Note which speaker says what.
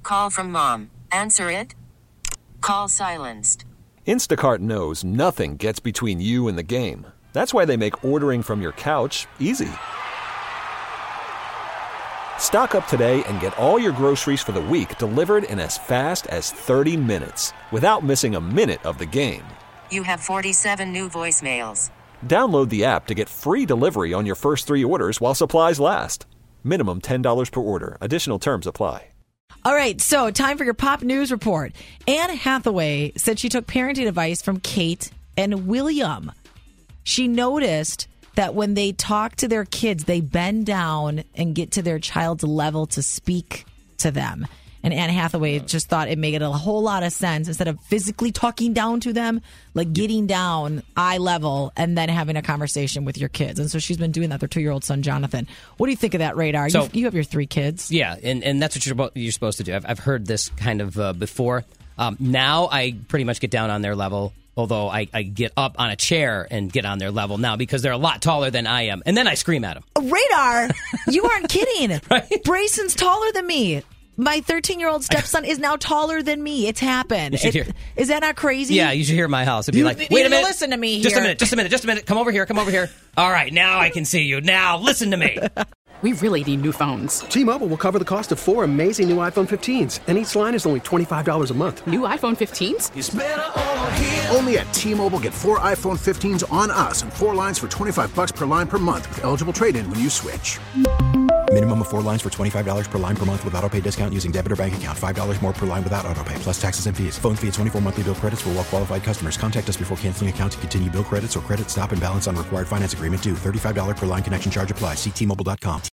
Speaker 1: call from mom. Answer it. Call silenced.
Speaker 2: Instacart knows nothing gets between you and the game. That's why they make ordering from your couch easy. Stock up today and get all your groceries for the week delivered in as fast as 30 minutes without missing a minute of the game.
Speaker 1: You have 47 new voicemails.
Speaker 2: Download the app to get free delivery on your first 3 orders while supplies last. Minimum $10 per order. Additional terms apply.
Speaker 3: All right, so time for your pop news report. Anne Hathaway said she took parenting advice from Kate and William. She noticed that when they talk to their kids, they bend down and get to their child's level to speak to them. And Anne Hathaway just thought it made a whole lot of sense. Instead of physically talking down to them, like getting down eye level and then having a conversation with your kids. And so she's been doing that with her 2-year-old son, Jonathan. What do you think of that, Radar?
Speaker 4: So,
Speaker 3: you have your 3 kids.
Speaker 4: Yeah, and that's what you're supposed to do. I've heard this kind of before. Now I pretty much get down on their level, although I get up on a chair and get on their level now because they're a lot taller than I am. And then I scream at them.
Speaker 3: Radar, you aren't kidding.
Speaker 4: Right?
Speaker 3: Brayson's taller than me. My 13-year-old stepson is now taller than me. It's happened. Is that not crazy?
Speaker 4: Yeah, you should hear my house. It'd be like, wait a minute.
Speaker 3: Listen to me
Speaker 4: Just
Speaker 3: here.
Speaker 4: a minute. Come over here. All right, now I can see you. Now listen to me.
Speaker 5: We really need new phones.
Speaker 6: T-Mobile will cover the cost of 4 amazing new iPhone 15s, and each line is only $25 a month.
Speaker 5: New iPhone 15s?
Speaker 7: It's better over here. Only at T-Mobile, get 4 iPhone 15s on us and 4 lines for $25 per line per month with eligible trade-in when you switch.
Speaker 8: Minimum of 4 lines for $25 per line per month with autopay discount using debit or bank account. $5 more per line without autopay, plus taxes and fees. Phone fee at 24 monthly bill credits for well-qualified customers. Contact us before canceling account to continue bill credits or credit stop and balance on required finance agreement due. $35 per line connection charge applies. See T-Mobile.com.